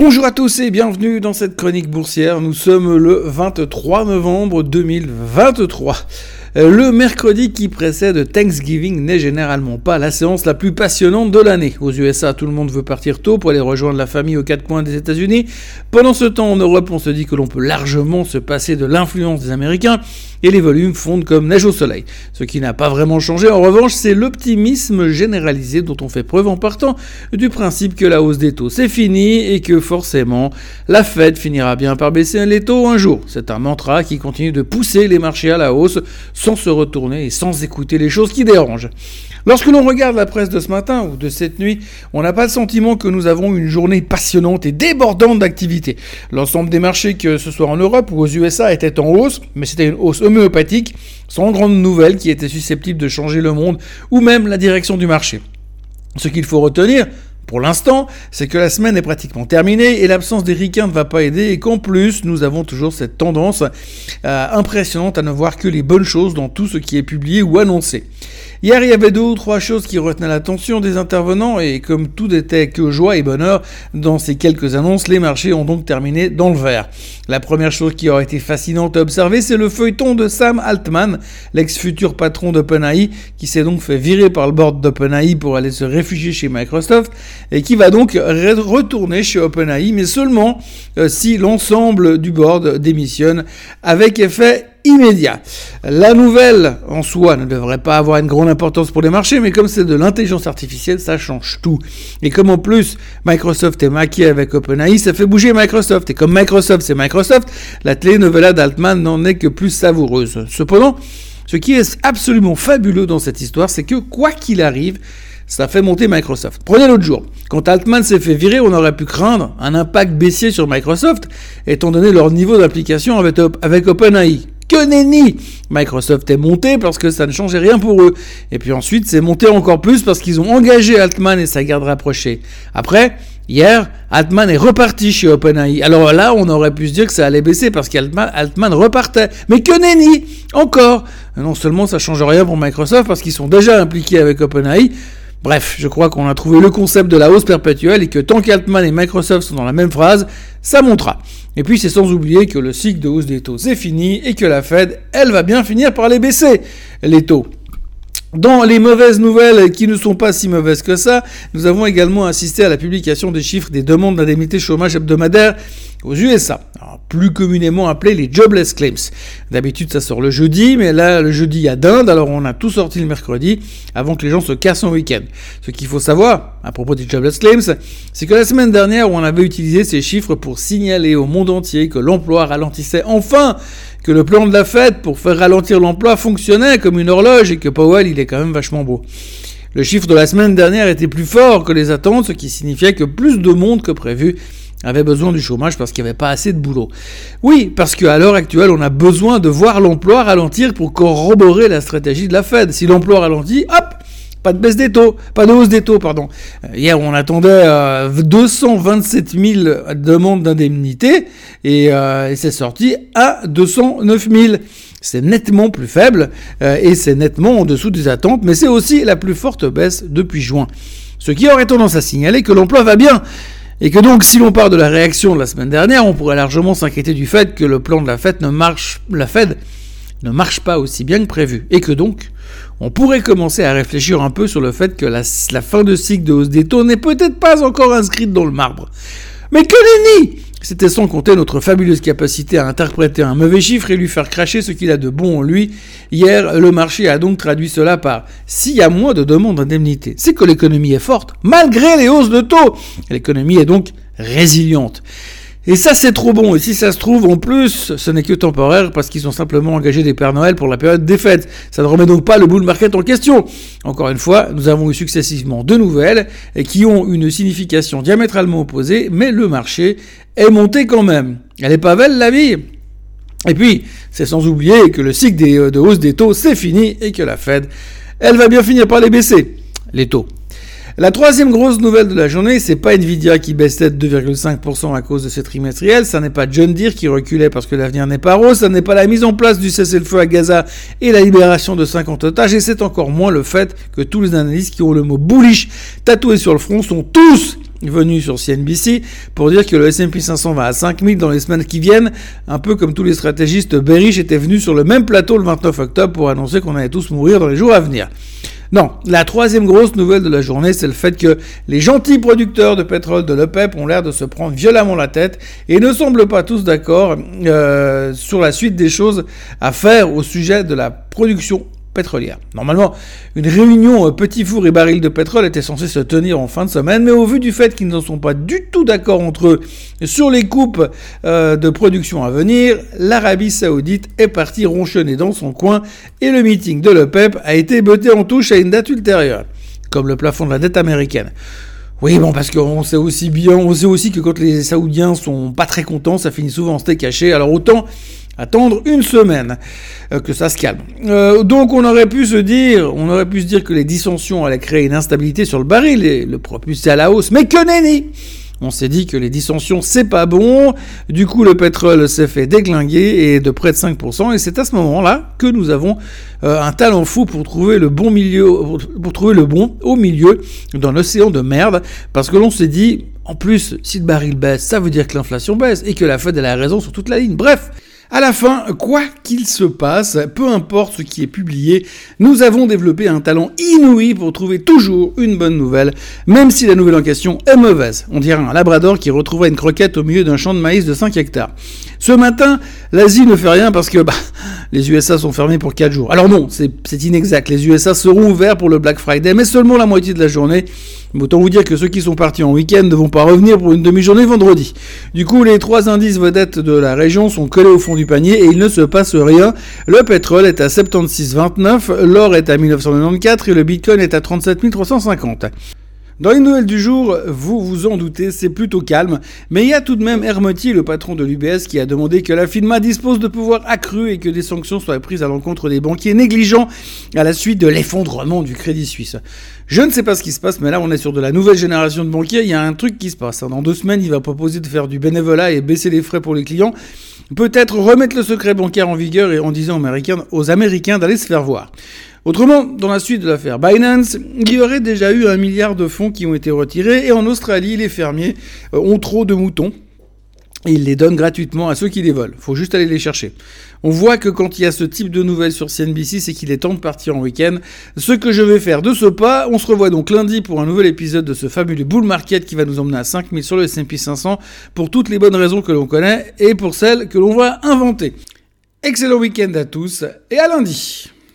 Bonjour à tous et bienvenue dans cette chronique boursière. Nous sommes le 23 novembre 2023. Le mercredi qui précède Thanksgiving n'est généralement pas la séance la plus passionnante de l'année. Aux USA, tout le monde veut partir tôt pour aller rejoindre la famille aux quatre coins des États-Unis. Pendant ce temps, en Europe, on se dit que l'on peut largement se passer de l'influence des Américains et les volumes fondent comme neige au soleil. Ce qui n'a pas vraiment changé, en revanche, c'est l'optimisme généralisé dont on fait preuve en partant du principe que la hausse des taux c'est fini et que forcément, la Fed finira bien par baisser les taux un jour. C'est un mantra qui continue de pousser les marchés à la hausse sans se retourner et sans écouter les choses qui dérangent. Lorsque l'on regarde la presse de ce matin ou de cette nuit, on n'a pas le sentiment que nous avons une journée passionnante et débordante d'activité. L'ensemble des marchés, que ce soit en Europe ou aux USA, était en hausse, mais c'était une hausse homéopathique, sans grande nouvelle qui était susceptible de changer le monde ou même la direction du marché. Ce qu'il faut retenir, pour l'instant, c'est que la semaine est pratiquement terminée et l'absence des ricains ne va pas aider et qu'en plus, nous avons toujours cette tendance impressionnante à ne voir que les bonnes choses dans tout ce qui est publié ou annoncé. Hier, il y avait 2 ou 3 choses qui retenaient l'attention des intervenants et comme tout n'était que joie et bonheur dans ces quelques annonces, les marchés ont donc terminé dans le vert. La première chose qui aurait été fascinante à observer, c'est le feuilleton de Sam Altman, l'ex-futur patron d'OpenAI, qui s'est donc fait virer par le board d'OpenAI pour aller se réfugier chez Microsoft et qui va donc retourner chez OpenAI, mais seulement si l'ensemble du board démissionne avec effet immédiat. La nouvelle en soi ne devrait pas avoir une grande importance pour les marchés, mais comme c'est de l'intelligence artificielle, ça change tout. Et comme en plus Microsoft est maquillé avec OpenAI, ça fait bouger Microsoft. Et comme Microsoft c'est Microsoft, la telenovela d'Altman n'en est que plus savoureuse. Cependant, ce qui est absolument fabuleux dans cette histoire, c'est que quoi qu'il arrive, ça fait monter Microsoft. Prenez l'autre jour. Quand Altman s'est fait virer, on aurait pu craindre un impact baissier sur Microsoft, étant donné leur niveau d'application avec OpenAI. Que nenni! Microsoft est monté parce que ça ne changeait rien pour eux. Et puis ensuite, c'est monté encore plus parce qu'ils ont engagé Altman et sa garde rapprochée. Après, hier, Altman est reparti chez OpenAI. Alors là, on aurait pu se dire que ça allait baisser parce qu'Altman repartait. Mais que nenni! Encore! Non seulement ça change rien pour Microsoft parce qu'ils sont déjà impliqués avec OpenAI. Bref, je crois qu'on a trouvé le concept de la hausse perpétuelle et que tant qu'Altman et Microsoft sont dans la même phrase, ça montera. Et puis c'est sans oublier que le cycle de hausse des taux c'est fini et que la Fed, elle va bien finir par les baisser, les taux. Dans les mauvaises nouvelles qui ne sont pas si mauvaises que ça, nous avons également assisté à la publication des chiffres des demandes d'indemnité chômage hebdomadaire aux USA, alors, plus communément appelés les jobless claims. D'habitude ça sort le jeudi, mais là le jeudi il y a dinde, alors on a tout sorti le mercredi avant que les gens se cassent en week-end. Ce qu'il faut savoir à propos des jobless claims, c'est que la semaine dernière on avait utilisé ces chiffres pour signaler au monde entier que l'emploi ralentissait enfin, que le plan de la Fed pour faire ralentir l'emploi fonctionnait comme une horloge et que Powell il est quand même vachement beau. Le chiffre de la semaine dernière était plus fort que les attentes, ce qui signifiait que plus de monde que prévu avait besoin du chômage parce qu'il n'y avait pas assez de boulot. Oui, parce qu'à l'heure actuelle, on a besoin de voir l'emploi ralentir pour corroborer la stratégie de la Fed. Si l'emploi ralentit, hop, pas de baisse des taux, pas de hausse des taux, pardon. Hier, on attendait 227 000 demandes d'indemnité et c'est sorti à 209 000. C'est nettement plus faible et c'est nettement en dessous des attentes, mais c'est aussi la plus forte baisse depuis juin. Ce qui aurait tendance à signaler que l'emploi va bien. Et que donc, si l'on part de la réaction de la semaine dernière, on pourrait largement s'inquiéter du fait que le plan de la Fed ne marche pas aussi bien que prévu. Et que donc, on pourrait commencer à réfléchir un peu sur le fait que la fin de cycle de hausse des taux n'est peut-être pas encore inscrite dans le marbre. Mais que nenni! C'était sans compter notre fabuleuse capacité à interpréter un mauvais chiffre et lui faire cracher ce qu'il a de bon en lui. Hier, le marché a donc traduit cela par « s'il y a moins de demandes d'indemnité, c'est que l'économie est forte, malgré les hausses de taux ». L'économie est donc résiliente. Et ça, c'est trop bon. Et si ça se trouve, en plus, ce n'est que temporaire parce qu'ils ont simplement engagé des Pères Noël pour la période des fêtes. Ça ne remet donc pas le bull market en question. Encore une fois, nous avons eu successivement 2 nouvelles qui ont une signification diamétralement opposée, mais le marché est monté quand même. Elle est pas belle, la vie? Et puis, c'est sans oublier que le cycle de hausse des taux, c'est fini et que la Fed, elle va bien finir par les baisser, les taux. La troisième grosse nouvelle de la journée, c'est pas Nvidia qui baissait de 2,5% à cause de ses trimestriels, ça n'est pas John Deere qui reculait parce que l'avenir n'est pas rose, ça n'est pas la mise en place du cessez-le-feu à Gaza et la libération de 50 otages, et c'est encore moins le fait que tous les analystes qui ont le mot bullish tatoué sur le front sont tous venu sur CNBC pour dire que le S&P 500 va à 5000 dans les semaines qui viennent, un peu comme tous les stratégistes bearish étaient venus sur le même plateau le 29 octobre pour annoncer qu'on allait tous mourir dans les jours à venir. Non, la troisième grosse nouvelle de la journée, c'est le fait que les gentils producteurs de pétrole de l'OPEP ont l'air de se prendre violemment la tête et ne semblent pas tous d'accord sur la suite des choses à faire au sujet de la production pétrolière. Normalement, une réunion petit four et baril de pétrole était censée se tenir en fin de semaine, mais au vu du fait qu'ils ne sont pas du tout d'accord entre eux sur les coupes de production à venir, l'Arabie Saoudite est partie ronchonner dans son coin et le meeting de l'OPEP a été botté en touche à une date ultérieure, comme le plafond de la dette américaine. Oui, bon, parce qu'on sait aussi que quand les Saoudiens sont pas très contents, ça finit souvent en steak haché, alors autant attendre une semaine que ça se calme. Donc on aurait pu se dire que les dissensions allaient créer une instabilité sur le baril et le propulser à la hausse, mais que nenni! On s'est dit que les dissensions, c'est pas bon. Du coup, le pétrole s'est fait déglinguer et de près de 5%. Et c'est à ce moment-là que nous avons un talent fou pour trouver le bon milieu, pour trouver le bon au milieu d'un océan de merde. Parce que l'on s'est dit, en plus, si le baril baisse, ça veut dire que l'inflation baisse et que la Fed elle a raison sur toute la ligne. Bref. À la fin, quoi qu'il se passe, peu importe ce qui est publié, nous avons développé un talent inouï pour trouver toujours une bonne nouvelle, même si la nouvelle en question est mauvaise. On dirait un labrador qui retrouvera une croquette au milieu d'un champ de maïs de 5 hectares. Ce matin, l'Asie ne fait rien parce que les USA sont fermés pour 4 jours. Alors non, c'est inexact. Les USA seront ouverts pour le Black Friday, mais seulement la moitié de la journée. Autant vous dire que ceux qui sont partis en week-end ne vont pas revenir pour une demi-journée vendredi. Du coup, les 3 indices vedettes de la région sont collés au fond du panier et il ne se passe rien. Le pétrole est à 76,29, l'or est à 1994 et le bitcoin est à 37 350. Dans les nouvelles du jour, vous vous en doutez, c'est plutôt calme, mais il y a tout de même Hermetier, le patron de l'UBS, qui a demandé que la FINMA dispose de pouvoirs accrus et que des sanctions soient prises à l'encontre des banquiers négligents à la suite de l'effondrement du Crédit Suisse. Je ne sais pas ce qui se passe, mais là on est sur de la nouvelle génération de banquiers, il y a un truc qui se passe. Dans 2 semaines, il va proposer de faire du bénévolat et baisser les frais pour les clients. Peut-être remettre le secret bancaire en vigueur et en disant aux Américains d'aller se faire voir. Autrement, dans la suite de l'affaire Binance, il y aurait déjà eu 1 milliard de fonds qui ont été retirés et en Australie, les fermiers ont trop de moutons et ils les donnent gratuitement à ceux qui les volent. Faut juste aller les chercher. On voit que quand il y a ce type de nouvelles sur CNBC, c'est qu'il est temps de partir en week-end. Ce que je vais faire de ce pas, on se revoit donc lundi pour un nouvel épisode de ce fabuleux bull market qui va nous emmener à 5000 sur le S&P 500 pour toutes les bonnes raisons que l'on connaît et pour celles que l'on va inventer. Excellent week-end à tous et à lundi.